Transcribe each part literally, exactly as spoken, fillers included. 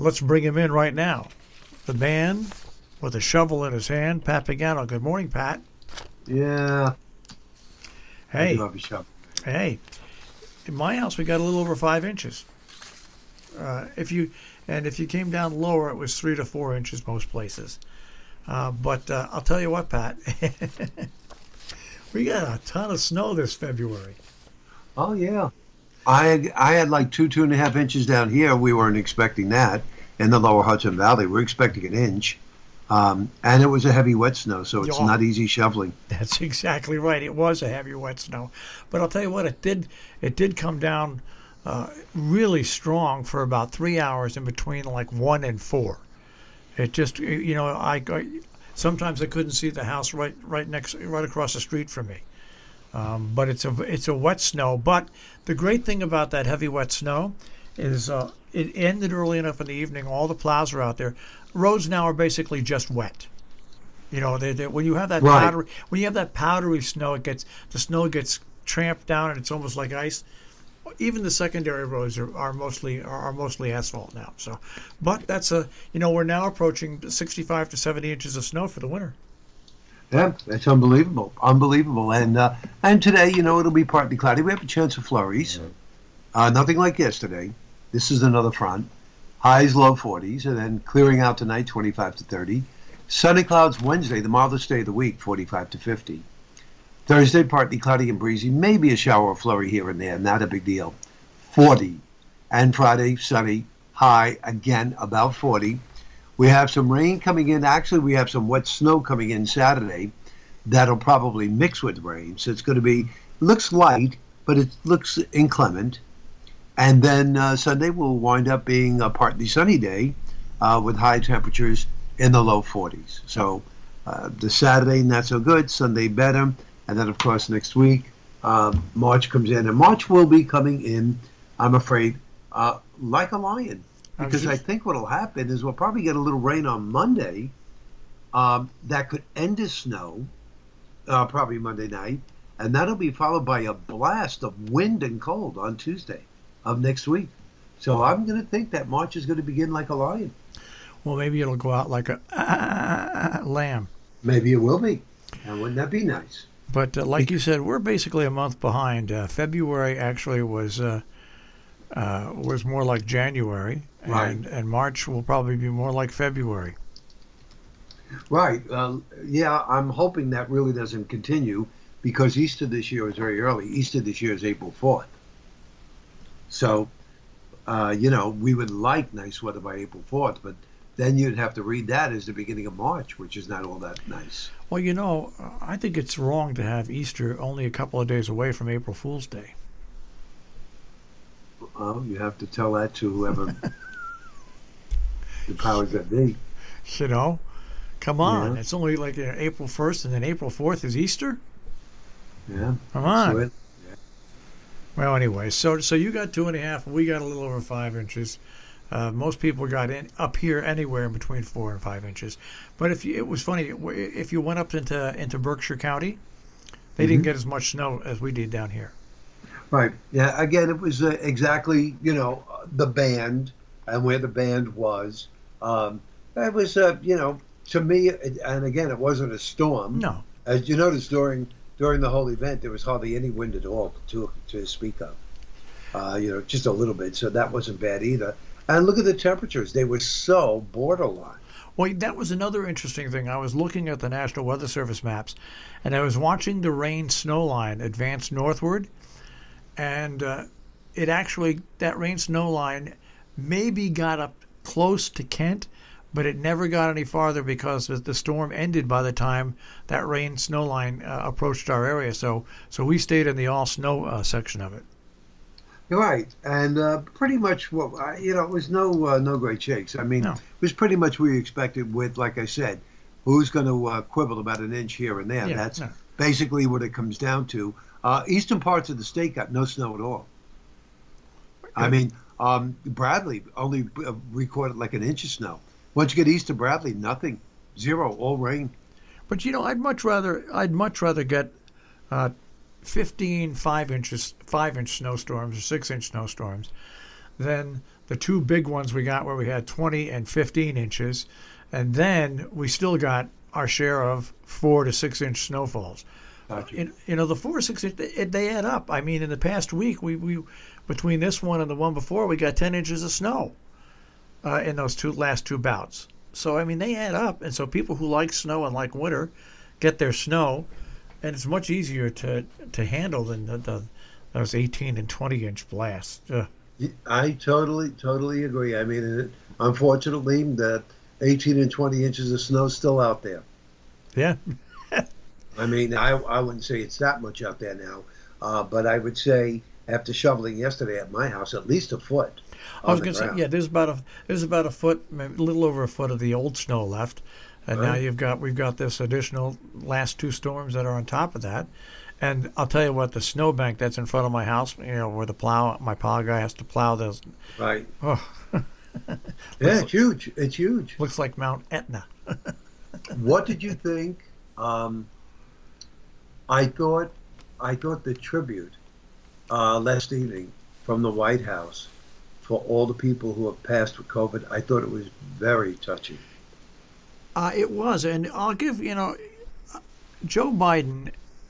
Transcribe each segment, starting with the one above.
let's bring him in right now. The man with a shovel in his hand, Pat Pagano. Good morning, Pat. Yeah. Hey. I do have a shovel. Hey. In my house, we got a little over five inches. Uh, if you and if you came down lower, it was three to four inches most places. Uh, but uh, I'll tell you what, Pat. We got a ton of snow this February. Oh, yeah. I had, I had like two, two and a half inches down here. We weren't expecting that in the lower Hudson Valley. We're expecting an inch. Um, and it was a heavy wet snow, so it's Oh, not easy shoveling. That's exactly right. It was a heavy wet snow. But I'll tell you what, it did it did come down uh, really strong for about three hours in between like one and four. It just, you know, I, I sometimes I couldn't see the house right right next right across the street from me. Um, but it's a it's a wet snow. But the great thing about that heavy wet snow is uh, it ended early enough in the evening. All the plows are out there. Roads now are basically just wet. You know, they, they, when you have that Right. powdery when you have that powdery snow, it gets the snow gets tramped down and it's almost like ice. Even the secondary roads are, are mostly are, are mostly asphalt now. So, but that's a you know we're now approaching sixty-five to seventy inches of snow for the winter. Yeah, it's unbelievable. Unbelievable. And uh, and today, you know, it'll be partly cloudy. We have a chance of flurries. Uh, nothing like yesterday. This is another front. Highs low forties, and then clearing out tonight, twenty-five to thirty. Sunny clouds Wednesday, the mildest day of the week, forty-five to fifty. Thursday, partly cloudy and breezy. Maybe a shower or flurry here and there. Not a big deal. forty. And Friday, sunny. High, again, about forty. We have some rain coming in. Actually, we have some wet snow coming in Saturday. That'll probably mix with rain. So it's going to be, looks light, but it looks inclement. And then uh, Sunday will wind up being a partly sunny day uh, with high temperatures in the low forties. So uh, the Saturday, not so good. Sunday, better. And then, of course, next week, uh, March comes in. And March will be coming in, I'm afraid, uh, like a lion. Because I, just... I think what will happen is we'll probably get a little rain on Monday um, that could end as snow, uh, probably Monday night. And that'll be followed by a blast of wind and cold on Tuesday of next week. So I'm going to think that March is going to begin like a lion. Well, maybe it'll go out like a uh, lamb. Maybe it will be. And wouldn't that be nice? But uh, like you said, we're basically a month behind. Uh, February actually was uh, uh, was more like January, and, right. and March will probably be more like February. Right. Uh, yeah, I'm hoping that really doesn't continue because Easter this year is very early. Easter this year is April fourth. So, uh, you know, we would like nice weather by April fourth, but then you'd have to read that as the beginning of March, which is not all that nice. Well, you know, I think it's wrong to have Easter only a couple of days away from April Fool's Day. Well, you have to tell that to whoever the powers that be. You know, come on. Yeah. It's only like uh, April first, and then April fourth is Easter? Yeah. Come on. So it, Well, anyway, so so you got two and a half. We got a little over five inches. Uh, most people got in up here anywhere between four and five inches. But if you, it was funny, if you went up into into Berkshire County, they mm-hmm. didn't get as much snow as we did down here. Right. Yeah. Again, it was uh, exactly you know the band and where the band was. Um, it was uh, you know to me, and again, it wasn't a storm. No. As you noticed during. During the whole event, there was hardly any wind at all to to speak of. Uh, you know, just a little bit, so that wasn't bad either. And look at the temperatures; they were so borderline. Well, that was another interesting thing. I was looking at the National Weather Service maps, and I was watching the rain-snow line advance northward, and uh, it actually that rain-snow line maybe got up close to Kent, but it never got any farther because the storm ended by the time that rain snow line uh, approached our area. So so we stayed in the all snow uh, section of it. You're right, and uh, pretty much what well, you know, it was no uh, no great shakes. I mean, No. it was pretty much what we expected. With like I said, who's going to uh, quibble about an inch here and there? Yeah, That's no. basically what it comes down to. Uh, eastern parts of the state got no snow at all. I mean, um, Bradley only uh, recorded like an inch of snow. Once you get east of Bradley, nothing, zero, all rain. But you know, I'd much rather I'd much rather get uh, fifteen five inches five inch snowstorms or six inch snowstorms then the two big ones we got where we had twenty and fifteen inches, and then we still got our share of four to six inch snowfalls. Gotcha. You, you know, the four or six inch, they, they add up. I mean, in the past week, we, we between this one and the one before, we got ten inches of snow uh, in those two last two bouts. So, I mean, they add up. And so people who like snow and like winter get their snow, and it's much easier to, to handle than the, the those eighteen and twenty inch blasts. Ugh. I totally, totally agree. I mean, it, unfortunately, the eighteen and twenty inches of snow is still out there. Yeah. I mean, I, I wouldn't say it's that much out there now, uh, but I would say after shoveling yesterday at my house, at least a foot. I was going to say, yeah, there's about a there's about a foot, maybe a little over a foot of the old snow left, and Right. now you've got we've got this additional last two storms that are on top of that. And I'll tell you what, the snowbank that's in front of my house, you know, where the plow, my plow guy has to plow those. Right. Oh, Yeah, it's huge. It's huge. looks like Mount Etna. What did you think? Um, I thought, I thought the tribute uh, last evening from the White House for all the people who have passed with COVID, I thought it was very touching. Uh, it was, and I'll give you know, Joe Biden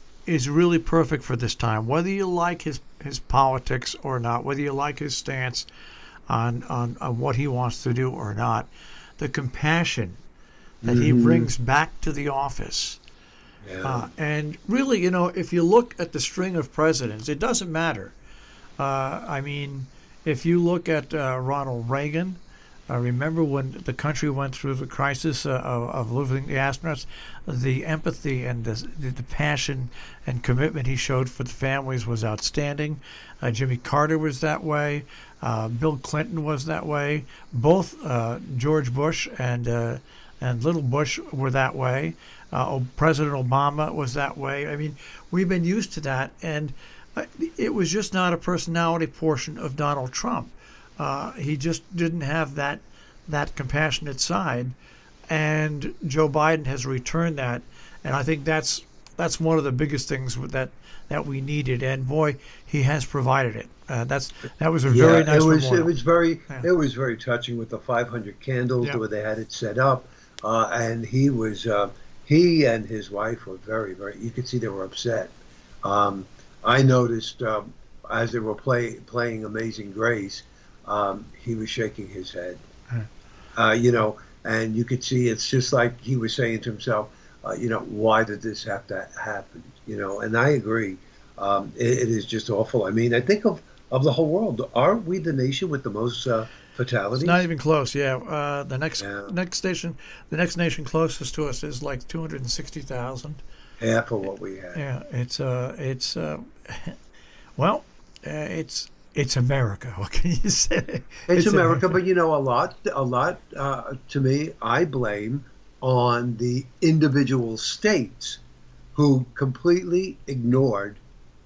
is really perfect for this time. Whether you like his his politics or not, whether you like his stance on on, on what he wants to do or not, the compassion that he Mhm. brings back to the office. Yeah. Uh, and really, you know, if you look at the string of presidents, it doesn't matter. Uh, I mean, if you look at uh, Ronald Reagan, uh, remember when the country went through the crisis uh, of, of losing the astronauts, the empathy and the, the passion and commitment he showed for the families was outstanding. Uh, Jimmy Carter was that way. Uh, Bill Clinton was that way. Both uh, George Bush and uh, and little Bush were that way. Uh, President Obama was that way. I mean, we've been used to that, and uh, it was just not a personality portion of Donald Trump. Uh, he just didn't have that that compassionate side, and Joe Biden has returned that, and I think that's that's one of the biggest things with that that we needed, and boy, he has provided it. Uh, that's that was a Yeah, very nice it was memorial. it was very Yeah. it was very touching with the five hundred candles Yeah. where they had it set up, uh, and he was uh, he and his wife were very very. You could see they were upset. Um, I noticed um, as they were play, playing Amazing Grace, um, he was shaking his head. Uh, you know, and you could see it's just like he was saying to himself, uh, you know, why did this have to happen? You know, and I agree. Um, it, it is just awful. I mean, I think of, of the whole world. Aren't we the nation with the most uh, fatalities? It's not even close. Yeah, uh, the next Yeah. next station, the next nation closest to us is like two hundred and sixty thousand. Half of what we have. Yeah, it's uh, it's uh, well, uh, it's it's America. What can you say? It's, America, but you know, a lot, a lot. Uh, to me, I blame on the individual states who completely ignored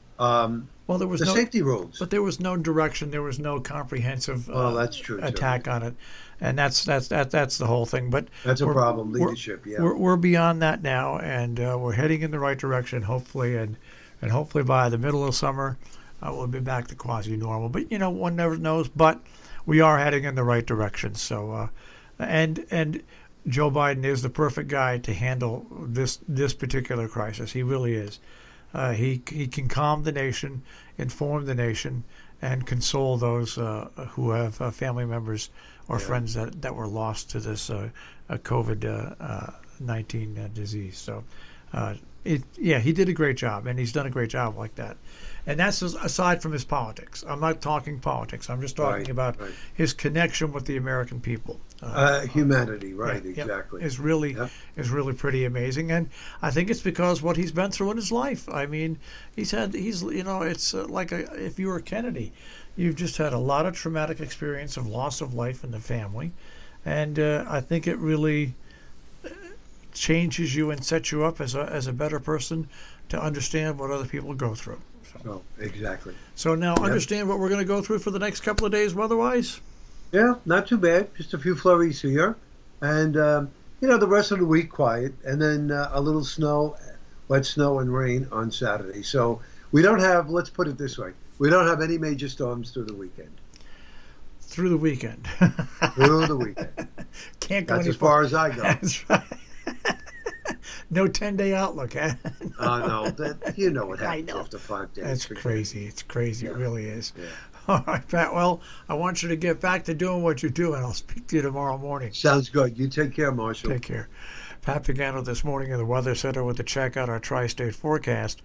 um, well, there was the no safety rules. but there was no direction. There was no comprehensive uh, Well, that's true, too. attack on it, and that's that's that that's the whole thing. But That's a we're- problem. we're- Leadership. Yeah. We're we're beyond that now, and uh, we're heading in the right direction, hopefully, and and hopefully by the middle of summer, uh, we'll be back to quasi normal. But you know, one never knows. But we are heading in the right direction. So, uh, and and Joe Biden is the perfect guy to handle this this particular crisis. He really is. Uh, he he can calm the nation, inform the nation, and console those uh, who have uh, family members or Yeah. friends that, that were lost to this uh, uh, COVID nineteen uh, disease. So, uh, it yeah, he did a great job, and he's done a great job like that. And that's as- aside from his politics. I'm not talking politics. I'm just talking Right, about right. his connection with the American people. Uh, humanity, right? Yeah, yeah, Exactly. is really Yep. is really pretty amazing, and I think it's because what he's been through in his life. I mean, he's had he's you know it's uh, like a, if you were Kennedy, you've just had a lot of traumatic experience of loss of life in the family, and uh, I think it really uh, changes you and sets you up as a as a better person to understand what other people go through. So, Oh, exactly. so now understand what we're going to go through for the next couple of days weather-wise. Yeah, not too bad. Just a few flurries here, and um, you know the rest of the week quiet, and then uh, a little snow, wet snow and rain on Saturday. So we don't have. Let's put it this way: we don't have any major storms through the weekend. through the weekend. Through the weekend. Can't go That's any as far as I go. That's right. No ten-day outlook, huh? Oh, no. That, you know what I happens know. after five days. That's Forget crazy. It's crazy. Yeah. It really is. Yeah. All right, Pat. Well, I want you to get back to doing what you do, and I'll speak to you tomorrow morning. it. Sounds good. You take care, Marshall. Take care. Pat Pagano this morning in the Weather Center with a check out our tri-state forecast.